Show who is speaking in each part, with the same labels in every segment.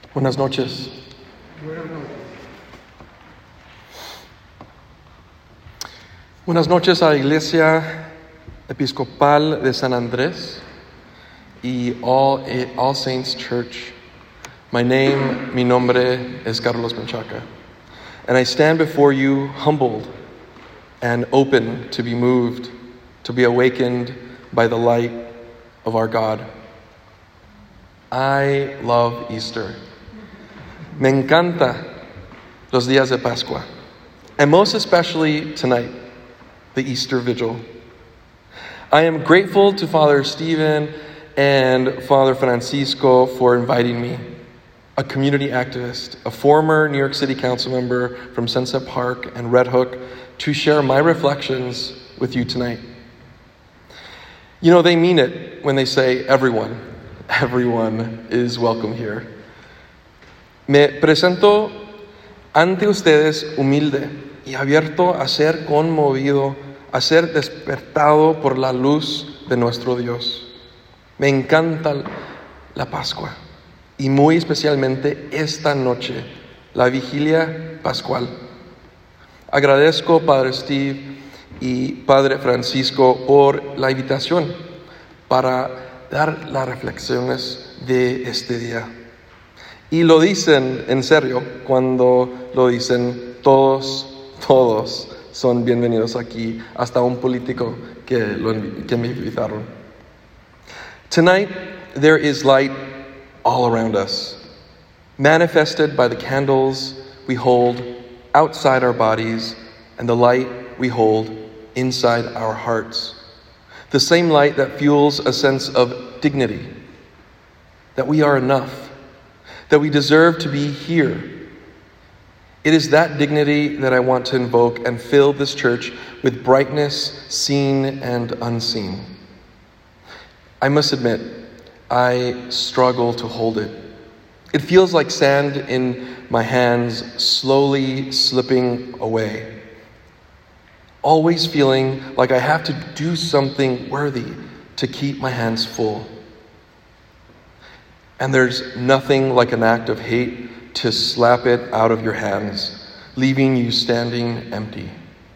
Speaker 1: Buenas noches. Buenas noches a la Iglesia Episcopal de San Andrés y All Saints Church. Mi nombre es Carlos Menchaca, and I stand before you humbled and open to be moved, to be awakened by the light of our God. I love Easter. Me encanta los días de Pascua, and most especially tonight, the Easter Vigil. I am grateful to Father Stephen and Father Francisco for inviting me, a community activist, a former New York City Council member from Sunset Park and Red Hook, to share my reflections with you tonight. You know, they mean it when they say everyone is welcome here. Me presento ante ustedes humilde y abierto a ser conmovido, a ser despertado por la luz de nuestro Dios. Me encanta la Pascua y muy especialmente esta noche, la vigilia pascual. Agradezco Padre Steve y Padre Francisco por la invitación para dar las reflexiones de este día. Y lo dicen en serio cuando lo dicen todos son bienvenidos aquí, hasta un político que me invitaron. Tonight, there is light all around us, manifested by the candles we hold outside our bodies and the light we hold inside our hearts. The same light that fuels a sense of dignity, that we are enough, that we deserve to be here. It is that dignity that I want to invoke and fill this church with brightness seen and unseen. I must admit, I struggle to hold it. It feels like sand in my hands slowly slipping away. Always feeling like I have to do something worthy to keep my hands full. And there's nothing like an act of hate to slap it out of your hands, leaving you standing empty.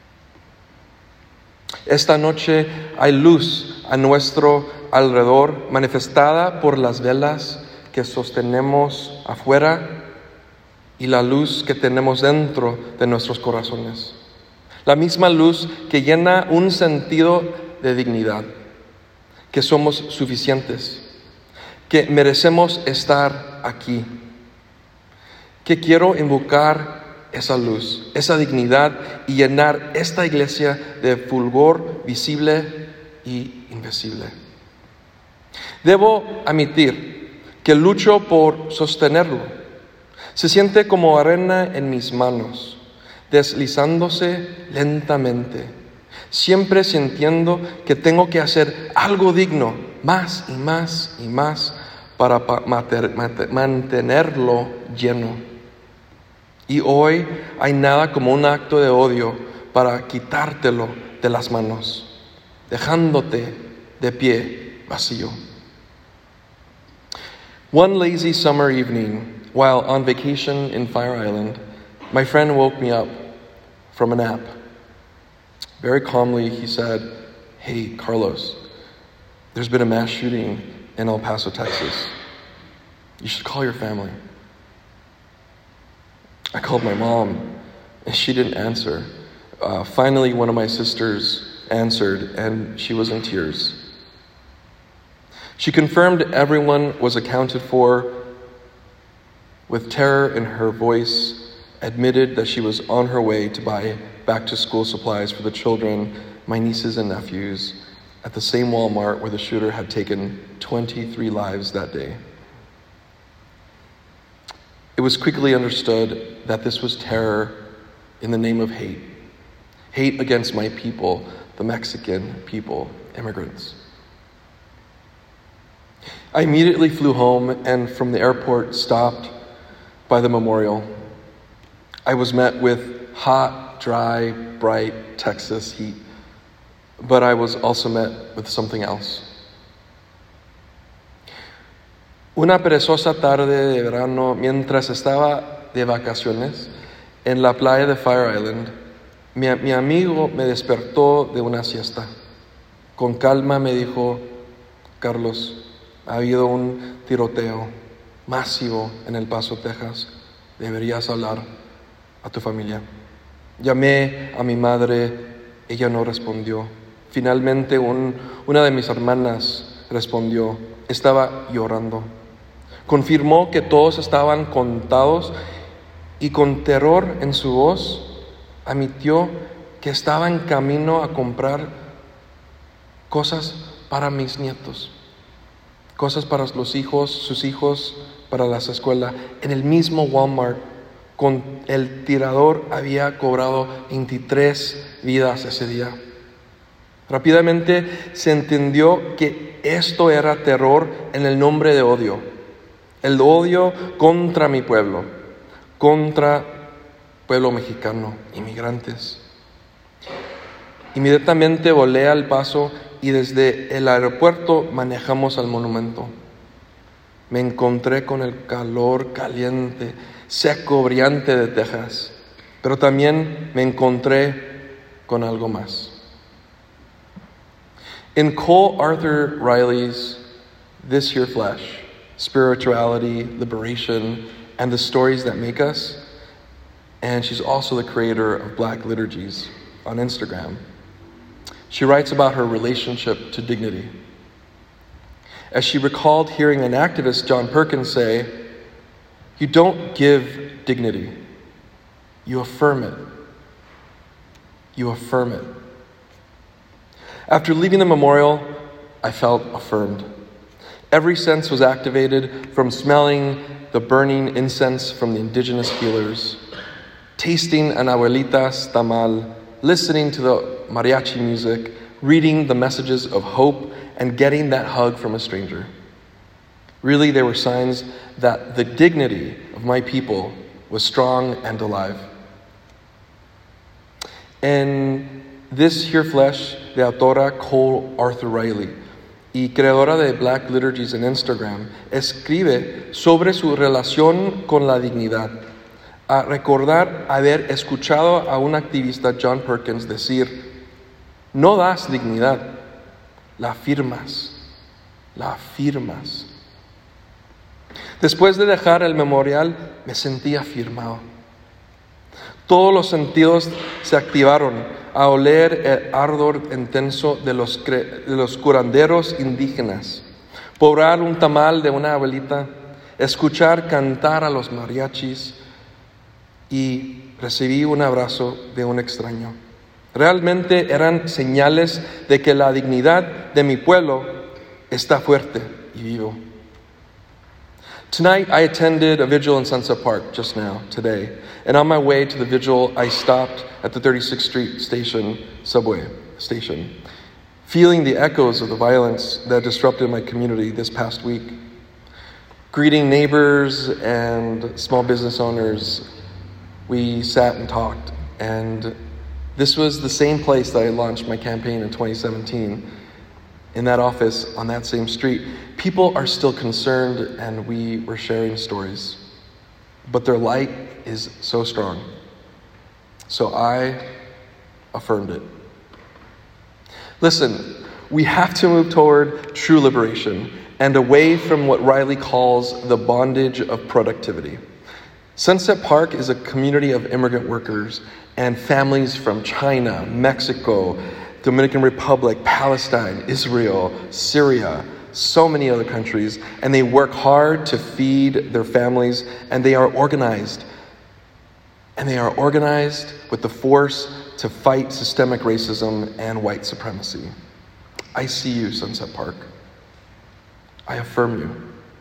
Speaker 1: Esta noche hay luz a nuestro alrededor, manifestada por las velas que sostenemos afuera y la luz que tenemos dentro de nuestros corazones. La misma luz que llena un sentido de dignidad, que somos suficientes, que merecemos estar aquí, que quiero invocar esa luz, esa dignidad y llenar esta iglesia de fulgor visible y invisible. Debo admitir que lucho por sostenerlo. Se siente como arena en mis manos, deslizándose lentamente, siempre sintiendo que tengo que hacer algo digno, más y más y más, para mantenerlo lleno. Y hoy hay nada como un acto de odio para quitártelo de las manos, dejándote de pie vacío. One lazy summer evening, while on vacation in Fire Island, my friend woke me up from a nap. Very calmly, he said, "Hey, Carlos, there's been a mass shooting in El Paso, Texas. You should call your family." I called my mom, and she didn't answer. Finally, one of my sisters answered, and she was in tears. She confirmed everyone was accounted for. With terror in her voice, admitted that she was on her way to buy back-to-school supplies for the children, my nieces and nephews, at the same Walmart where the shooter had taken 23 lives that day. It was quickly understood that this was terror in the name of hate. Hate against my people, the Mexican people, immigrants. I immediately flew home and from the airport stopped by the memorial. I was met with hot, dry, bright Texas heat, but I was also met with something else. Una perezosa tarde de verano, mientras estaba de vacaciones en la playa de Fire Island, mi amigo me despertó de una siesta. Con calma me dijo: Carlos, ha habido un tiroteo masivo en El Paso, Texas. Deberías hablar a tu familia. Llamé a mi madre, ella no respondió. Finalmente una de mis hermanas respondió. Estaba llorando. Confirmó que todos estaban contados y con terror en su voz admitió que estaba en camino a comprar cosas para mis nietos, cosas para los hijos, sus hijos, para las escuelas. En el mismo Walmart, con el tirador había cobrado 23 vidas ese día. Rápidamente se entendió que esto era terror en el nombre de odio. El odio contra mi pueblo, contra pueblo mexicano, inmigrantes. Inmediatamente volé al Paso y desde el aeropuerto manejamos al monumento. Me encontré con el calor caliente, seco, brillante de Texas, pero también me encontré con algo más. In Cole Arthur Riley's This Here Flesh, Spirituality, Liberation, and the Stories That Make Us, and she's also the creator of Black Liturgies on Instagram. She writes about her relationship to dignity. As she recalled hearing an activist, John Perkins, say, "You don't give dignity, you affirm it. You affirm it." After leaving the memorial, I felt affirmed. Every sense was activated, from smelling the burning incense from the indigenous healers, tasting an abuelita's tamal, listening to the mariachi music, reading the messages of hope, and getting that hug from a stranger. Really, they were signs that the dignity of my people was strong and alive. En This Here Flesh, de autora Cole Arthur Riley y creadora de Black Liturgies en Instagram, escribe sobre su relación con la dignidad, a recordar haber escuchado a un activista, John Perkins, decir: no das dignidad, la afirmas, la afirmas. Después de dejar el memorial, me sentí afirmado. Todos los sentidos se activaron a oler el ardor intenso de los curanderos indígenas, probar un tamal de una abuelita, escuchar cantar a los mariachis y recibí un abrazo de un extraño. Realmente eran señales de que la dignidad de mi pueblo está fuerte y vivo. Tonight, I attended a vigil in Sunset Park just now, today. And on my way to the vigil, I stopped at the 36th Street subway station, feeling the echoes of the violence that disrupted my community this past week. Greeting neighbors and small business owners, we sat and talked. And this was the same place that I launched my campaign in 2017. In that office, on that same street, people are still concerned, and we were sharing stories. But their light is so strong. So I affirmed it. Listen, we have to move toward true liberation and away from what Riley calls the bondage of productivity. Sunset Park is a community of immigrant workers and families from China, Mexico, Dominican Republic, Palestine, Israel, Syria, so many other countries, and they work hard to feed their families, and they are organized. And they are organized with the force to fight systemic racism and white supremacy. I see you, Sunset Park. I affirm you.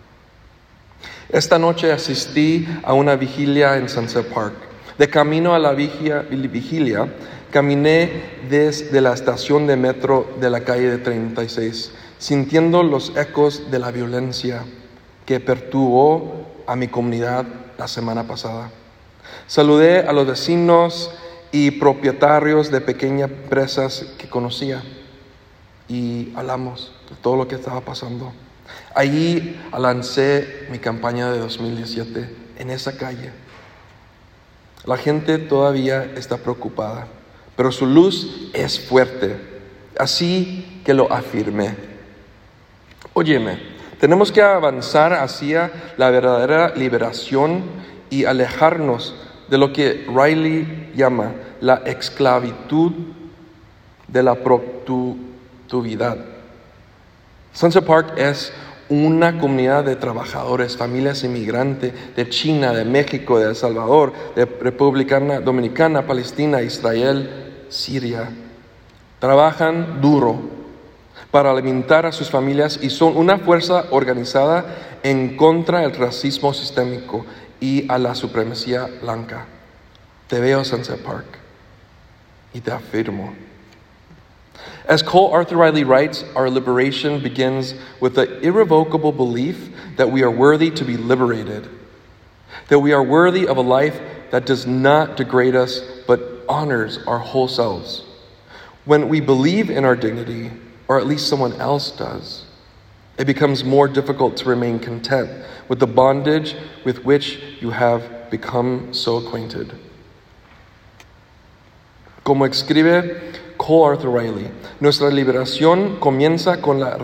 Speaker 1: Esta noche asistí a una vigilia en Sunset Park. De camino a la vigilia, caminé desde la estación de metro de la calle de 36, sintiendo los ecos de la violencia que perturbó a mi comunidad la semana pasada. Saludé a los vecinos y propietarios de pequeñas empresas que conocía y hablamos de todo lo que estaba pasando. Allí lancé mi campaña de 2017 en esa calle. La gente todavía está preocupada, pero su luz es fuerte, así que lo afirmé. Óyeme, tenemos que avanzar hacia la verdadera liberación y alejarnos de lo que Riley llama la esclavitud de la productividad. Sunset Park es una comunidad de trabajadores, familias inmigrantes de China, de México, de El Salvador, de República Dominicana, Palestina, Israel, Siria. Trabajan duro para alimentar a sus familias y son una fuerza organizada en contra del racismo sistémico y a la supremacía blanca. Te veo, Sunset Park, y te afirmo. As Cole Arthur Riley writes, our liberation begins with the irrevocable belief that we are worthy to be liberated, that we are worthy of a life that does not degrade us but honors our whole selves. When we believe in our dignity, or at least someone else does, it becomes more difficult to remain content with the bondage with which you have become so acquainted. Como escribe Cole Arthur Riley, nuestra liberación comienza con la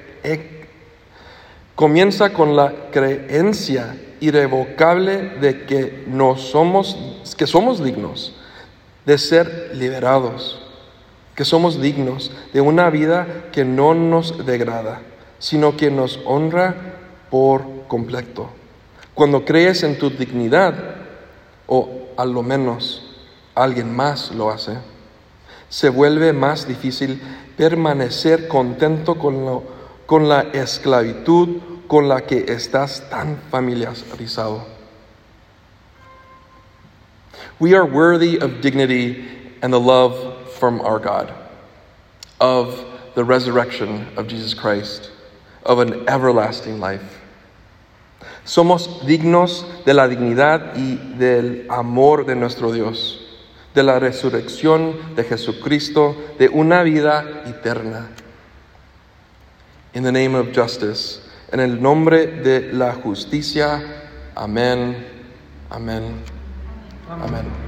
Speaker 1: creencia irrevocable de que somos dignos de ser liberados, que somos dignos de una vida que no nos degrada, sino que nos honra por completo. Cuando crees en tu dignidad, o a lo menos alguien más lo hace, se vuelve más difícil permanecer contento con la esclavitud con la que estás tan familiarizado. We are worthy of dignity and the love from our God, of the resurrection of Jesus Christ, of an everlasting life. Somos dignos de la dignidad y del amor de nuestro Dios, de la resurrección de Jesucristo, de una vida eterna. In the name of justice, en el nombre de la justicia, amén, amén, amén.